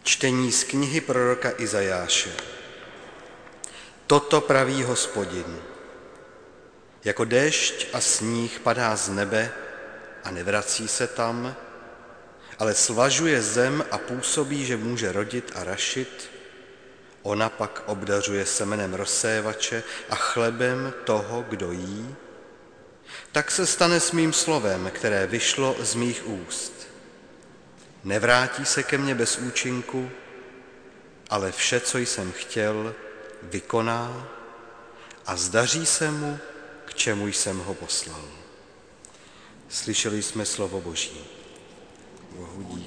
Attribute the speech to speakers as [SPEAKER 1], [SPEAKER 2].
[SPEAKER 1] Čtení z knihy proroka Izajáše. Toto praví Hospodin. Jako déšť a sníh padá z nebe a nevrací se tam, ale svažuje zem a působí, že může rodit a rašit, ona pak obdařuje semenem rozsévače a chlebem toho, kdo jí, tak se stane s mým slovem, které vyšlo z mých úst. Nevrátí se ke mně bez účinku, ale vše, co jsem chtěl, vykoná a zdaří se mu, k čemu jsem ho poslal. Slyšeli jsme slovo Boží. Bohu dík.